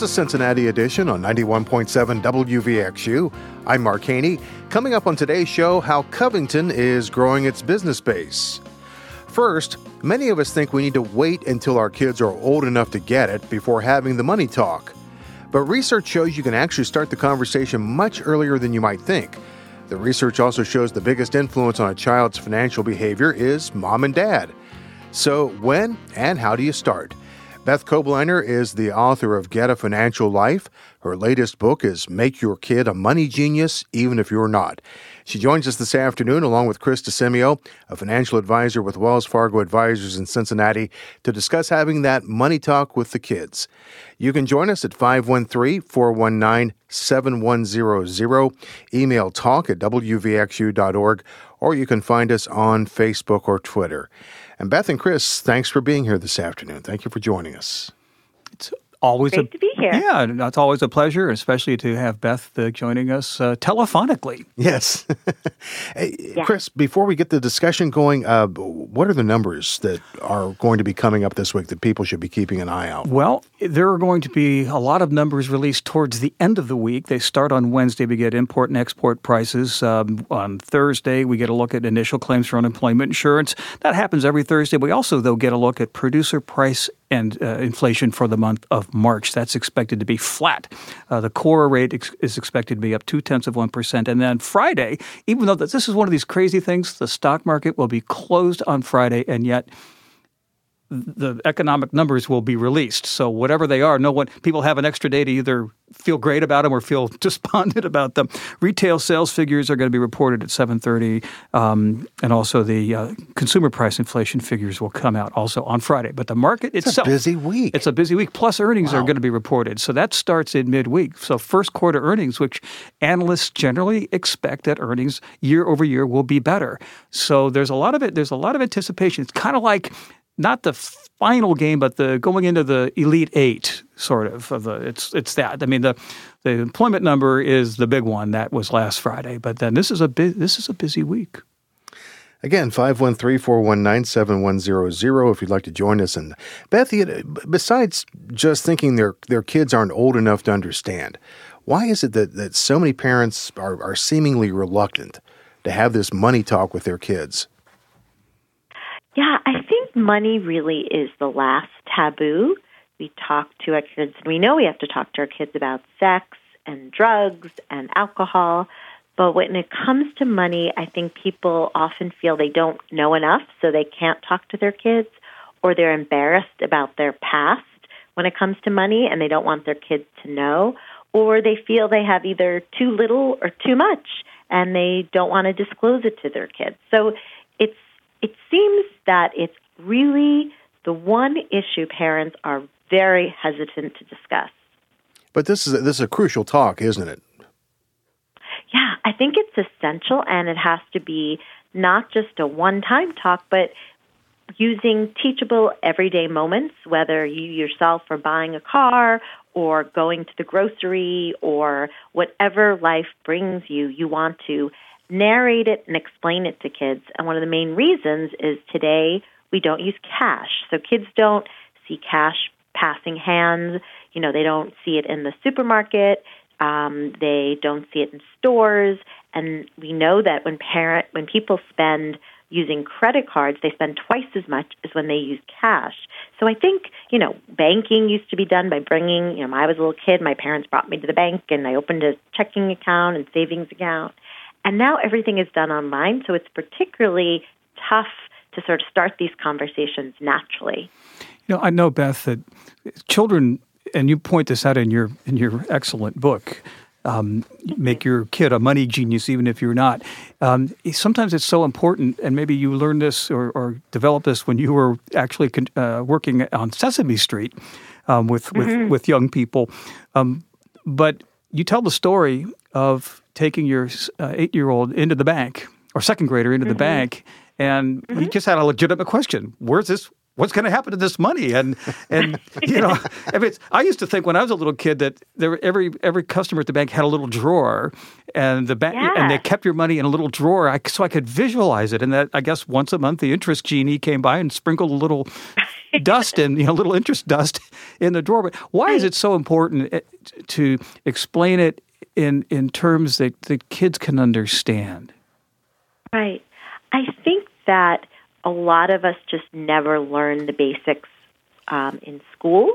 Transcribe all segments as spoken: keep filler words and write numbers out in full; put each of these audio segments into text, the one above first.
the Cincinnati edition on ninety-one point seven W V X U. I'm Mark Haney. Coming up on today's show, how Covington is growing its business base. First, many of us think we need to wait until our kids are old enough to get it before having the money talk. But research shows you can actually start the conversation much earlier than you might think. The research also shows the biggest influence on a child's financial behavior is mom and dad. So when and how do you start? Beth Kobliner is the author of Get a Financial Life. Her latest book is Make Your Kid a Money Genius, Even If You're Not. She joins us this afternoon along with Chris DeSimio, a financial advisor with Wells Fargo Advisors in Cincinnati, to discuss having that money talk with the kids. You can join us at five one three, four one nine, seven one zero zero, email talk at w v x u dot org, or you can find us on Facebook or Twitter. And Beth and Chris, thanks for being here this afternoon. Thank you for joining us. It's always Great a, to be here. Yeah, it's always a pleasure, especially to have Beth uh, joining us uh, telephonically. Yes. Hey, yeah. Chris, before we get the discussion going, uh, what are the numbers that are going to be coming up this week that people should be keeping an eye out? Well, there are going to be a lot of numbers released towards the end of the week. They start on Wednesday. We get import and export prices. Um, on Thursday, we get a look at initial claims for unemployment insurance. That happens every Thursday. We also, though, get a look at producer price and uh, inflation for the month of March. That's expected to be flat. Uh, the core rate ex- is expected to be up two-tenths of one percent. And then Friday, even though this is one of these crazy things, the stock market will be closed on Friday, and yet the economic numbers will be released. So whatever they are, no one people have an extra day to either feel great about them or feel despondent about them. Retail sales figures are going to be reported at seven thirty, um, and also the uh, consumer price inflation figures will come out also on Friday. But the market it's itself... It's a busy week. It's a busy week. Plus earnings wow. are going to be reported. So that starts in midweek. So first quarter earnings, which analysts generally expect that earnings year over year will be better. So there's a lot of it. There's a lot of anticipation. It's kind of like not the final game, but the going into the Elite Eight, sort of. of the, it's it's that. I mean, the the employment number is the big one. That was last Friday. But then this is a bu- this is a busy week. Again, five one three, four one nine, seven one zero zero if you'd like to join us. And Beth, besides just thinking their their kids aren't old enough to understand, why is it that, that so many parents are, are seemingly reluctant to have this money talk with their kids? Yeah, I think money really is the last taboo. We talk to our kids, and we know we have to talk to our kids about sex and drugs and alcohol. But when it comes to money, I think people often feel they don't know enough, so they can't talk to their kids, or they're embarrassed about their past when it comes to money, and they don't want their kids to know, or they feel they have either too little or too much, and they don't want to disclose it to their kids. So it's It seems that it's really the one issue parents are very hesitant to discuss. But this is a, this is a crucial talk, isn't it? Yeah, I think it's essential, and it has to be not just a one-time talk, but using teachable everyday moments, whether you yourself are buying a car or going to the grocery or whatever life brings you, you want to narrate it and explain it to kids. And one of the main reasons is today we don't use cash. So kids don't see cash passing hands. You know, they don't see it in the supermarket. Um, they don't see it in stores. And we know that when parent, when people spend using credit cards, they spend twice as much as when they use cash. So I think, you know, banking used to be done by bringing, you know, when I was a little kid, my parents brought me to the bank and I opened a checking account and savings account. And now everything is done online, so it's particularly tough to sort of start these conversations naturally. You know, I know, Beth, that children, and you point this out in your in your excellent book, um, Make Your Kid a Money Genius, Even If You're Not. Um, sometimes it's so important, and maybe you learned this or, or developed this when you were actually uh, working on Sesame Street um, with, with, mm-hmm. with young people. Um, but you tell the story of taking your uh, eight-year-old into the bank, or second grader into mm-hmm. the bank, and mm-hmm. he just had a legitimate question. Where's this what's going to happen to this money? And, and you know, if it's, I used to think when I was a little kid that there, every every customer at the bank had a little drawer, and the bank, yeah. and they kept your money in a little drawer, I, so I could visualize it. And that, I guess, once a month, the interest genie came by and sprinkled a little dust in, you know, little interest dust in the drawer. But why is it so important to explain it in in terms that the kids can understand? Right. I think that a lot of us just never learned the basics um, in school,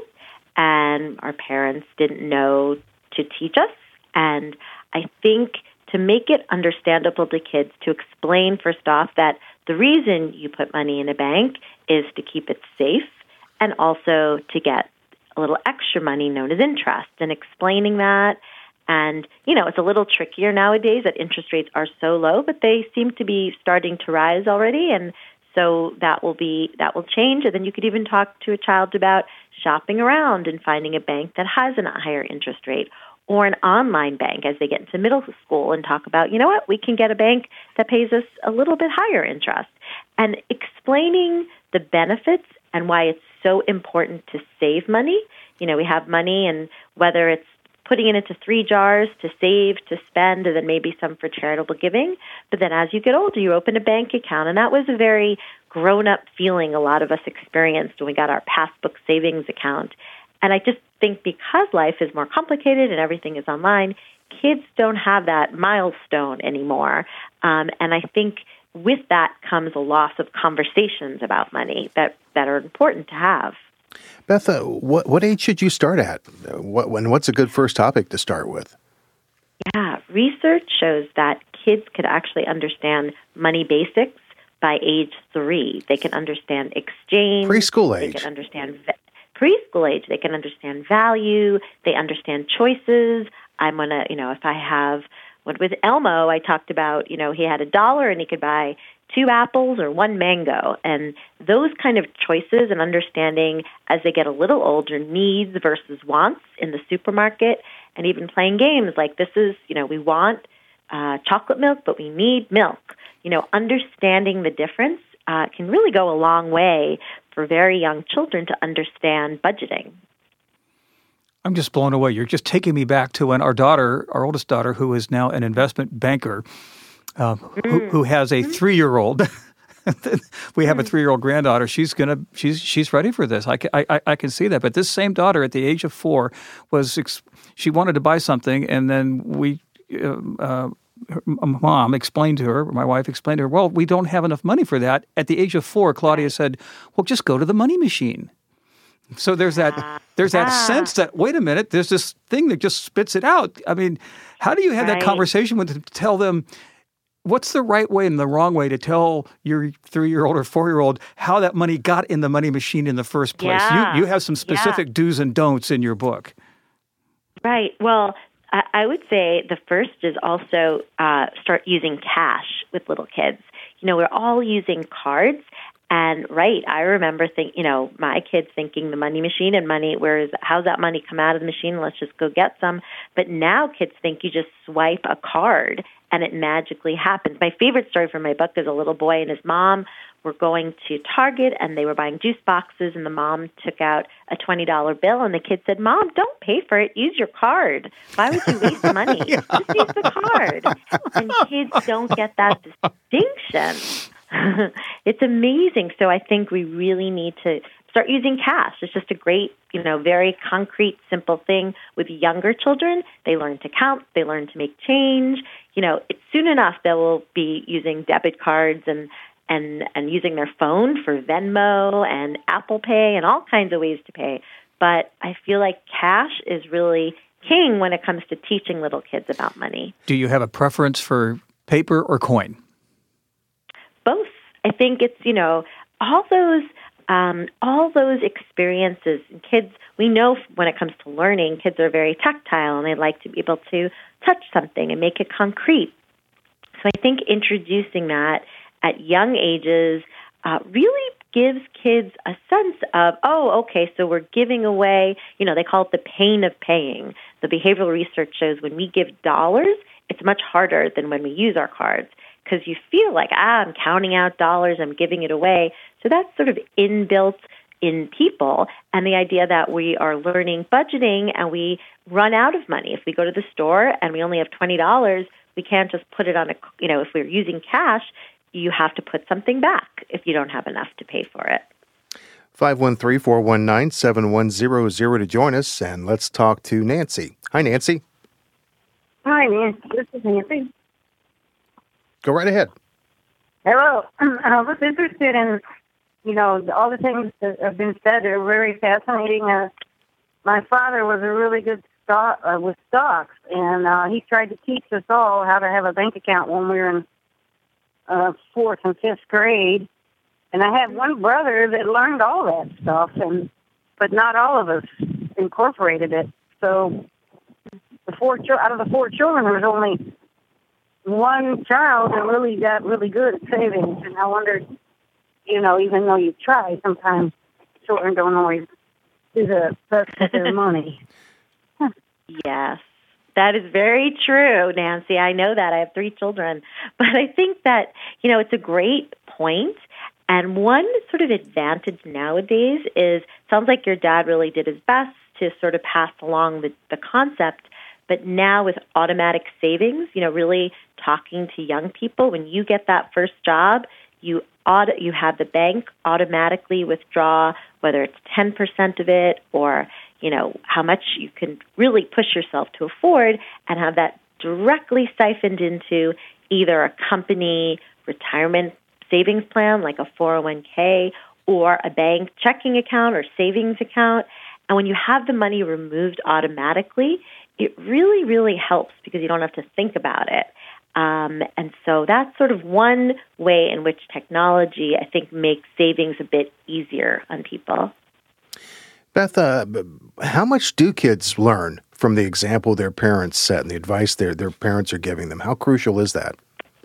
and our parents didn't know to teach us. And I think to make it understandable to kids, to explain, first off, that the reason you put money in a bank is to keep it safe and also to get a little extra money known as interest, and explaining that. And, you know, it's a little trickier nowadays that interest rates are so low, but they seem to be starting to rise already. And so that will be, that will change. And then you could even talk to a child about shopping around and finding a bank that has a higher interest rate, or an online bank as they get into middle school, and talk about, you know what, we can get a bank that pays us a little bit higher interest. And explaining the benefits and why it's so important to save money. You know, we have money, and whether it's putting it into three jars to save, to spend, and then maybe some for charitable giving. But then as you get older, you open a bank account. And that was a very grown-up feeling a lot of us experienced when we got our passbook savings account. And I just think because life is more complicated and everything is online, kids don't have that milestone anymore. Um, and I think with that comes a loss of conversations about money that, that are important to have. Beth, uh, what what age should you start at? Uh, what when what's a good first topic to start with? Yeah, research shows that kids could actually understand money basics by age three. They can understand exchange. Preschool age. They can understand va- preschool age. They can understand value. They understand choices. I'm gonna, you know, if I have, with Elmo, I talked about, you know, he had a dollar and he could buy two apples or one mango. And those kind of choices and understanding as they get a little older, needs versus wants in the supermarket, and even playing games like, this is, you know, we want uh, chocolate milk, but we need milk. You know, understanding the difference uh, can really go a long way for very young children to understand budgeting. I'm just blown away. You're just taking me back to when our daughter, our oldest daughter, who is now an investment banker, Uh, who, who has a three-year-old. We have a three-year-old granddaughter. She's gonna. She's she's ready for this. I, I, I can see that. But this same daughter, at the age of four, was ex- she wanted to buy something, and then we, uh, uh, her mom explained to her, my wife explained to her, well, we don't have enough money for that. At the age of four, Claudia said, well, just go to the money machine. So there's that there's that ah. sense that, wait a minute, there's this thing that just spits it out. I mean, how do you have right. that conversation with them to tell them what's the right way and the wrong way to tell your three-year-old or four-year-old how that money got in the money machine in the first place? Yeah. You you have some specific yeah. do's and don'ts in your book. Right. Well, I, I would say the first is also uh, start using cash with little kids. You know, we're all using cards. And right, I remember think, you know, my kids thinking the money machine and money, where is, how's that money come out of the machine? Let's just go get some. But now kids think you just swipe a card and it magically happens. My favorite story from my book is a little boy and his mom were going to Target and they were buying juice boxes, and the mom took out a twenty dollar bill and the kid said, Mom, don't pay for it. Use your card. Why would you waste money? Yeah. Just use the card. And kids don't get that distinction. It's amazing. So I think we really need to start using cash. It's just a great, you know, very concrete, simple thing. With younger children, they learn to count, they learn to make change. You know, it's soon enough they will be using debit cards and, and, and using their phone for Venmo and Apple Pay and all kinds of ways to pay. But I feel like cash is really king when it comes to teaching little kids about money. Do you have a preference for paper or coin? Both. I think it's, you know, all those um, all those experiences. Kids, we know when it comes to learning, kids are very tactile and they like to be able to touch something and make it concrete. So I think introducing that at young ages uh, really gives kids a sense of, oh, okay, so we're giving away, you know, they call it the pain of paying. The behavioral research shows when we give dollars, it's much harder than when we use our cards, because you feel like, ah, I'm counting out dollars, I'm giving it away. So that's sort of inbuilt in people, and the idea that we are learning budgeting and we run out of money. If we go to the store and we only have twenty dollars, we can't just put it on a, you know, if we're using cash, you have to put something back if you don't have enough to pay for it. five one three, four one nine, seven one zero zero to join us, and let's talk to Nancy. Hi, Nancy. Hi, Nancy. This is Nancy. Go right ahead. Hello. I was interested in, you know, all the things that have been said are very fascinating. Uh, my father was a really good stock, uh, with stocks, and uh, he tried to teach us all how to have a bank account when we were in uh, fourth and fifth grade. And I had one brother that learned all that stuff, and but not all of us incorporated it. So the four ch- out of the four children, there was only one child that really got really good at savings. And I wondered, you know, even though you try, sometimes children don't always do the best with their money. Yes, that is very true, Nancy. I know that. I have three children. But I think that, you know, it's a great point. And one sort of advantage nowadays is, sounds like your dad really did his best to sort of pass along the, the concept. But now with automatic savings, you know, really talking to young people, when you get that first job, you auto, you have the bank automatically withdraw, whether it's ten percent of it or, you know, how much you can really push yourself to afford, and have that directly siphoned into either a company retirement savings plan like a four oh one k or a bank checking account or savings account. And when you have the money removed automatically, it really, really helps because you don't have to think about it. Um, and so that's sort of one way in which technology, I think, makes savings a bit easier on people. Beth, uh, how much do kids learn from the example their parents set and the advice their, their parents are giving them? How crucial is that?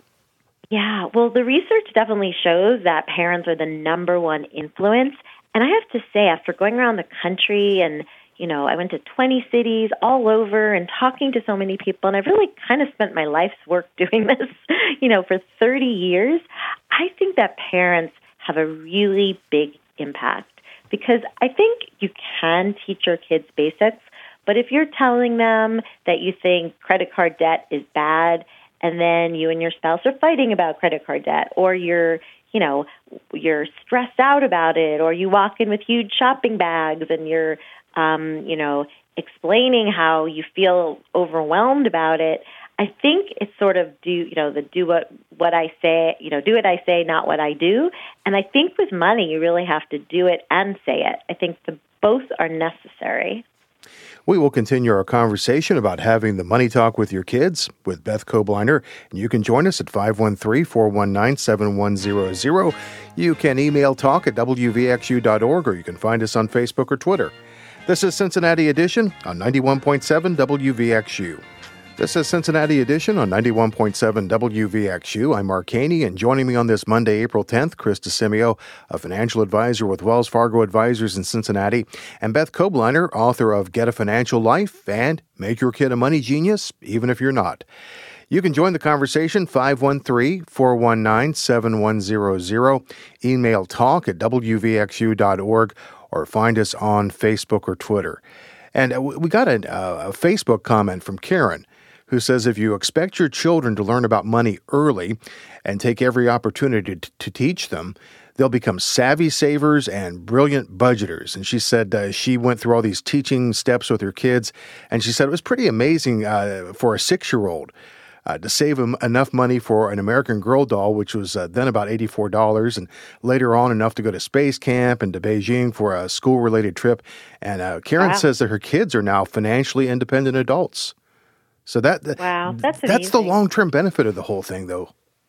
Yeah, well, the research definitely shows that parents are the number one influence. And I have to say, after going around the country and, you know, I went to twenty cities all over and talking to so many people, and I've really kind of spent my life's work doing this, you know, for thirty years, I think that parents have a really big impact. Because I think you can teach your kids basics, but if you're telling them that you think credit card debt is bad, and then you and your spouse are fighting about credit card debt, or you're, you know, you're stressed out about it, or you walk in with huge shopping bags and you're, um, you know, explaining how you feel overwhelmed about it, I think it's sort of do, you know, the do what, what I say, you know, do what I say, not what I do. And I think with money, you really have to do it and say it. I think the both are necessary. We will continue our conversation about having the money talk with your kids with Beth Kobliner. And you can join us at five one three, four one nine, seven one zero zero. You can email talk at w v x u dot org, or you can find us on Facebook or Twitter. This is Cincinnati Edition on ninety-one point seven W V X U. This is Cincinnati Edition on ninety-one point seven W V X U. I'm Mark Haney, and joining me on this Monday, April tenth, Chris DeSimio, a financial advisor with Wells Fargo Advisors in Cincinnati, and Beth Kobliner, author of Get a Financial Life and Make Your Kid a Money Genius, even if you're not. You can join the conversation, five one three, four one nine, seven one zero zero, email talk at w v x u dot org, or find us on Facebook or Twitter. And we got a, a Facebook comment from Karen, who says if you expect your children to learn about money early and take every opportunity to, to teach them, they'll become savvy savers and brilliant budgeters. And she said uh, she went through all these teaching steps with her kids, and she said it was pretty amazing uh, for a six-year-old uh, to save him enough money for an American Girl doll, which was uh, then about eighty-four dollars, and later on enough to go to space camp and to Beijing for a school-related trip. And uh, Karen wow. says that her kids are now financially independent adults. So that wow, that's that's the long-term benefit of the whole thing, though.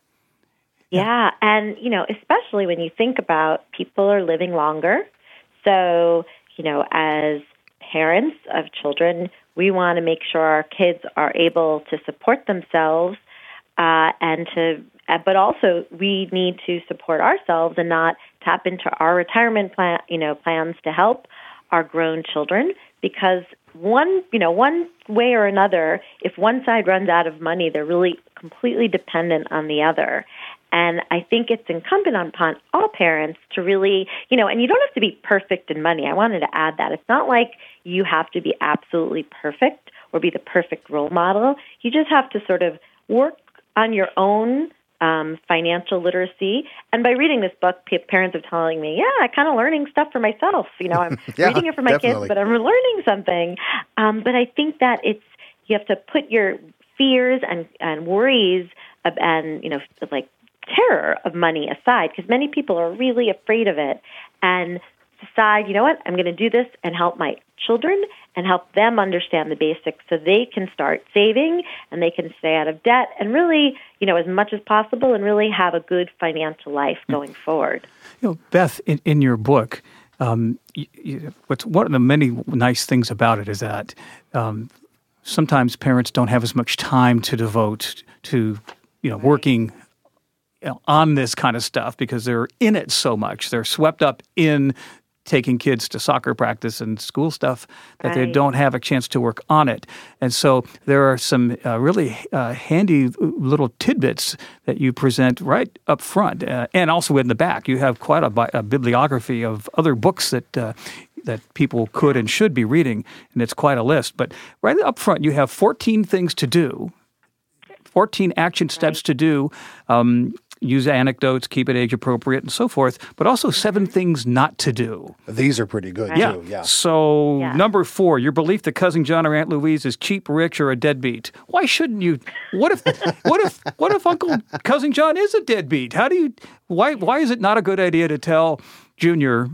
Yeah, and, you know, especially when you think about people are living longer. So, you know, as parents of children, we want to make sure our kids are able to support themselves, uh, and to, but also we need to support ourselves and not tap into our retirement plan, you know, plans to help our grown children, because one, you know, one way or another, if one side runs out of money, they're really completely dependent on the other. And I think it's incumbent upon all parents to really, you know, and you don't have to be perfect in money. I wanted to add that. It's not like you have to be absolutely perfect or be the perfect role model. You just have to sort of work on your own um, financial literacy. And by reading this book, parents are telling me, yeah, I'm kind of learning stuff for myself. You know, I'm yeah, reading it for my definitely. kids, but I'm learning something. Um, but I think that it's, you have to put your fears and, and worries of, and, you know, like, terror of money aside, because many people are really afraid of it, and decide, you know what, I'm going to do this and help my children and help them understand the basics so they can start saving and they can stay out of debt and really, you know, as much as possible and really have a good financial life going forward. You know, Beth, in, in your book, um, you, you, what's one of the many nice things about it is that um, sometimes parents don't have as much time to devote to, you know, working on this kind of stuff because they're in it so much. They're swept up in taking kids to soccer practice and school stuff that right. they don't have a chance to work on it. And so there are some uh, really uh, handy little tidbits that you present right up front uh, and also in the back. You have quite a, bi- a bibliography of other books that uh, that people could and should be reading, and it's quite a list. But right up front, you have fourteen things to do, fourteen action steps right. to do. Um, use anecdotes, keep it age appropriate, and so forth, but also seven things not to do. These are pretty good, Yeah. too. Yeah. So, Yeah. number four, your belief that Cousin John or Aunt Louise is cheap, rich, or a deadbeat. Why shouldn't you? What if, what if, what if Uncle Cousin John is a deadbeat? How do you? Why, why is it not a good idea to tell Junior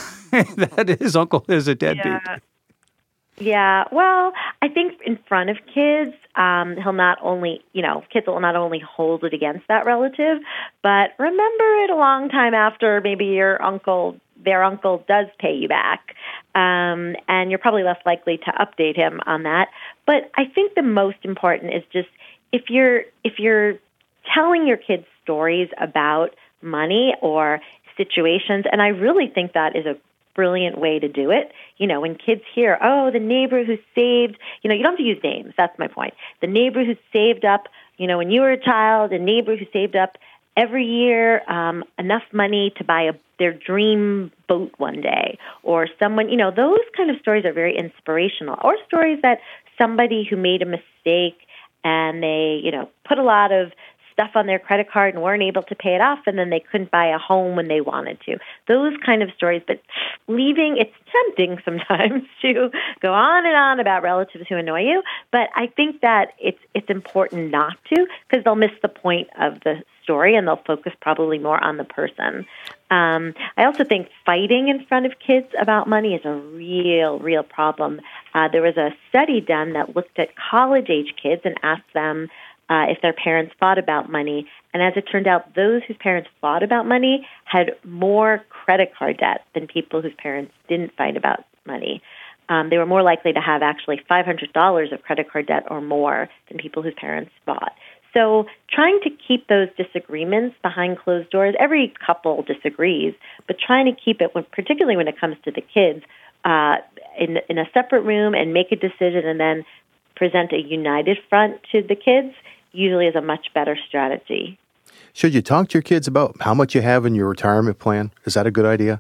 that his uncle is a deadbeat? Yeah. Yeah, well, I think in front of kids, um, he'll not only, you know, kids will not only hold it against that relative, but remember it a long time after maybe your uncle, their uncle does pay you back. Um, and you're probably less likely to update him on that. But I think the most important is just if you're if you're telling your kids stories about money or situations, and I really think that is a brilliant way to do it. You know, when kids hear, oh, the neighbor who saved, you know, you don't have to use names. That's my point. The neighbor who saved up, you know, when you were a child, a neighbor who saved up every year um, enough money to buy a, their dream boat one day, or someone, you know, those kind of stories are very inspirational. Or stories that somebody who made a mistake and they, you know, put a lot of stuff on their credit card and weren't able to pay it off, and then they couldn't buy a home when they wanted to. Those kind of stories. But leaving, it's tempting sometimes to go on and on about relatives who annoy you, but I think that it's it's important not to, because they'll miss the point of the story and they'll focus probably more on the person. Um, I also think fighting in front of kids about money is a real, real problem. Uh, there was a study done that looked at college-age kids and asked them Uh, if their parents fought about money. And as it turned out, those whose parents fought about money had more credit card debt than people whose parents didn't fight about money. Um, they were more likely to have actually five hundred dollars of credit card debt or more than people whose parents fought. So trying to keep those disagreements behind closed doors, every couple disagrees, but trying to keep it, when, particularly when it comes to the kids, uh, in, in a separate room and make a decision and then present a united front to the kids usually is a much better strategy. Should you talk to your kids about how much you have in your retirement plan? Is that a good idea?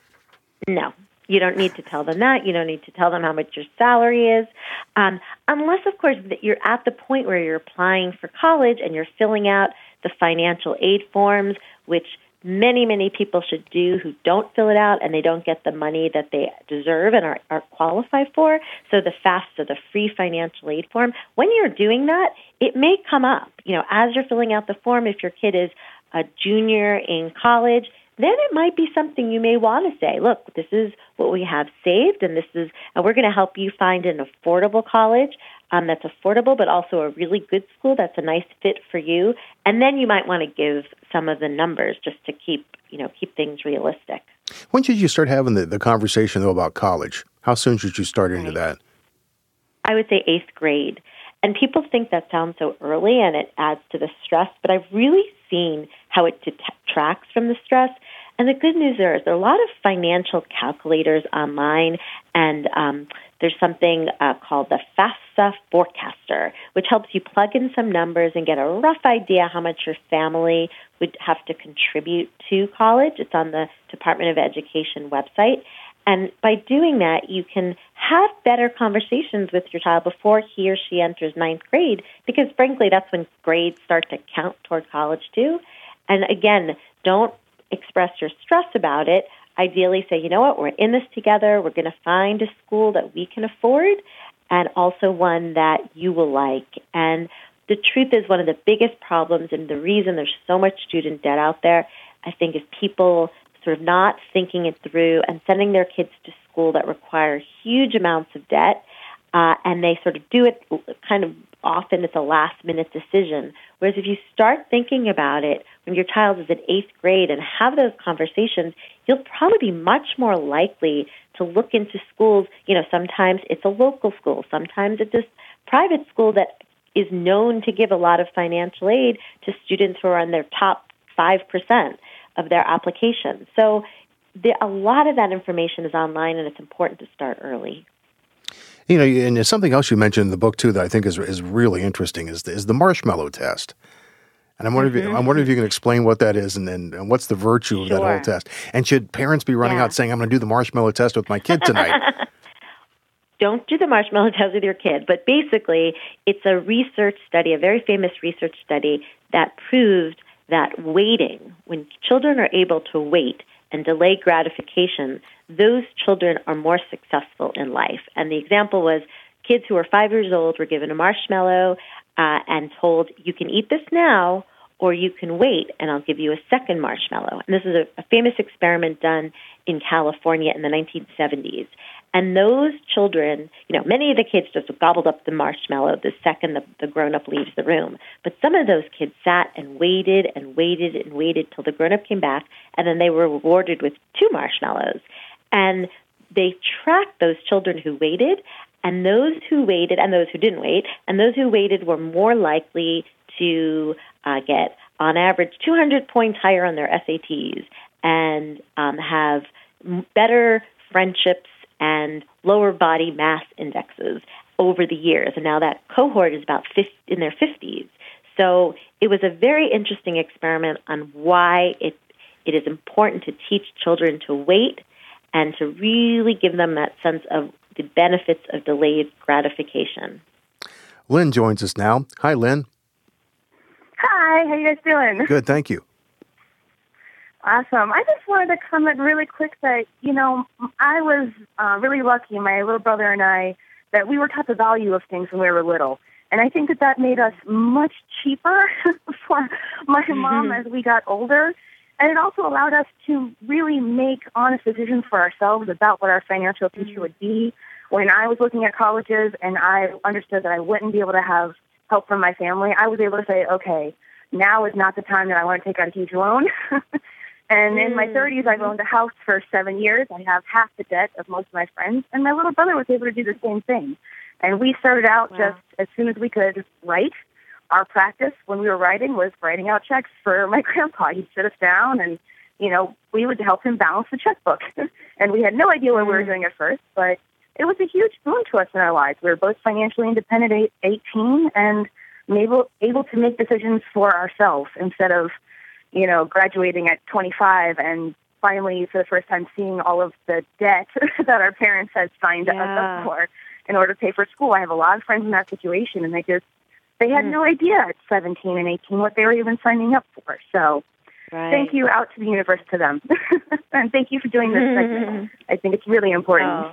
No. You don't need to tell them that. You don't need to tell them how much your salary is. Um, unless, of course, that you're at the point where you're applying for college and you're filling out the financial aid forms, which many, many people should do who don't fill it out and they don't get the money that they deserve and are, are qualified for. So the FAFSA, the free financial aid form, when you're doing that, it may come up. You know, as you're filling out the form, if your kid is a junior in college, then it might be something you may want to say, look, this is what we have saved, and this is, and we're going to help you find an affordable college um, that's affordable, but also a really good school that's a nice fit for you. And then you might want to give some of the numbers just to keep, you know, keep things realistic. When should you start having the, the conversation, though, about college? How soon should you start into that? I would say eighth grade. And people think that sounds so early and it adds to the stress, but I've really seen how it detracts from the stress. And the good news there is there are a lot of financial calculators online, and um, there's something uh, called the FAFSA Forecaster, which helps you plug in some numbers and get a rough idea how much your family would have to contribute to college. It's on the Department of Education website. And by doing that, you can have better conversations with your child before he or she enters ninth grade, because frankly, that's when grades start to count toward college too. And again, don't express your stress about it. Ideally say, you know what, we're in this together. We're going to find a school that we can afford and also one that you will like. And the truth is, one of the biggest problems and the reason there's so much student debt out there, I think, is people sort of not thinking it through and sending their kids to school that require huge amounts of debt, uh, and they sort of do it kind of often it's a last-minute decision. Whereas if you start thinking about it when your child is in eighth grade and have those conversations, you'll probably be much more likely to look into schools. You know, sometimes it's a local school. Sometimes it's a private school that is known to give a lot of financial aid to students who are on their top five percent of their application. So the, a lot of that information is online, and it's important to start early. You know, and there's something else you mentioned in the book, too, that I think is is really interesting, is the, is the marshmallow test. And I'm wondering, mm-hmm. if you, I'm wondering if you can explain what that is and, and, and what's the virtue of sure. that whole test. And should parents be running yeah. out saying, I'm going to do the marshmallow test with my kid tonight? Don't do the marshmallow test with your kid. But basically, it's a research study, a very famous research study that proved that waiting, when children are able to wait and delay gratification, those children are more successful in life. And the example was kids who were five years old were given a marshmallow uh, and told, you can eat this now or you can wait and I'll give you a second marshmallow. And this is a, a famous experiment done in California in the nineteen seventies. And those children, you know, many of the kids just gobbled up the marshmallow the second the, the grown-up leaves the room. But some of those kids sat and waited and waited and waited till the grown-up came back, and then they were rewarded with two marshmallows. And they tracked those children who waited, and those who waited, and those who didn't wait, and those who waited were more likely to uh, get, on average, two hundred points higher on their S A Ts and um, have better friendships and lower body mass indexes over the years. And now that cohort is about fifty, in their fifties. So it was a very interesting experiment on why it it is important to teach children to wait and to really give them that sense of the benefits of delayed gratification. Lynn joins us now. Hi, Lynn. Hi, how you guys doing? Good, thank you. Awesome. I just wanted to comment really quick that, you know, I was uh, really lucky, my little brother and I, that we were taught the value of things when we were little. And I think that that made us much cheaper for my mom as we got older. And it also allowed us to really make honest decisions for ourselves about what our financial future would be. When I was looking at colleges and I understood that I wouldn't be able to have help from my family, I was able to say, okay, now is not the time that I want to take out a huge loan. And in my thirties, I've owned a house for seven years. I have half the debt of most of my friends. And my little brother was able to do the same thing. And we started out wow. just as soon as we could write. Our practice when we were writing was writing out checks for my grandpa. He'd sit us down and, you know, we would help him balance the checkbook. And we had no idea what we were doing at first, but it was a huge boon to us in our lives. We were both financially independent at eighteen and able, able to make decisions for ourselves instead of, you know, graduating at twenty-five and finally, for the first time, seeing all of the debt that our parents had signed yeah. us up for in order to pay for school. I have a lot of friends in that situation, and they just, they had mm. no idea at seventeen and eighteen what they were even signing up for. So right. thank you out to the universe to them. And thank you for doing this segment. I think it's really important. Oh.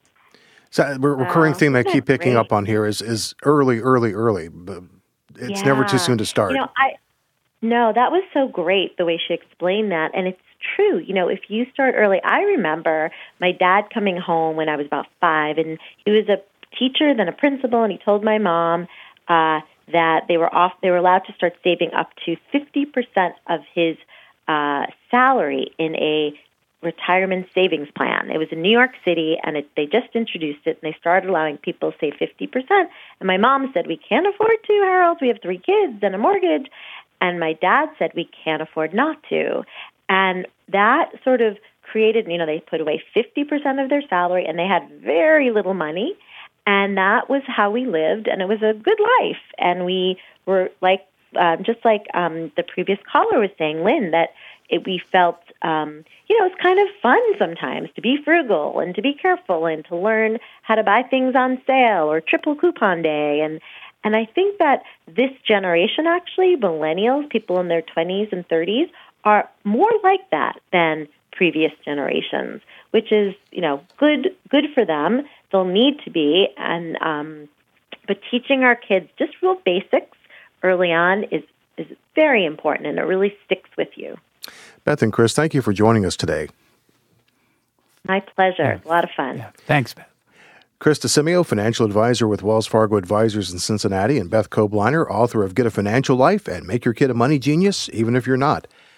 So a recurring wow. theme that I keep picking great? up on here is, is early, early, early. But it's yeah. never too soon to start. You know, I No, that was so great, the way she explained that. And it's true. You know, if you start early, I remember my dad coming home when I was about five, and he was a teacher, then a principal, and he told my mom uh, that they were off. They were allowed to start saving up to fifty percent of his uh, salary in a retirement savings plan. It was in New York City, and it, they just introduced it, and they started allowing people to save fifty percent. And my mom said, we can't afford to, Harold. We have three kids and a mortgage. And my dad said, we can't afford not to. And that sort of created, you know, they put away fifty percent of their salary, and they had very little money. And that was how we lived, and it was a good life. And we were like, uh, just like um, the previous caller was saying, Lynn, that it, we felt, um, you know, it's kind of fun sometimes to be frugal and to be careful and to learn how to buy things on sale or triple coupon day. And and I think that this generation, actually, millennials, people in their twenties and thirties, are more like that than previous generations, which is, you know, good good for them. They'll need to be, and um, but teaching our kids just real basics early on is is very important, and it really sticks with you. Beth and Chris, thank you for joining us today. My pleasure. Yeah. A lot of fun. Yeah. Thanks, Beth. Chris DeSimio, financial advisor with Wells Fargo Advisors in Cincinnati, and Beth Kobliner, author of Get a Financial Life and Make Your Kid a Money Genius, even if you're not.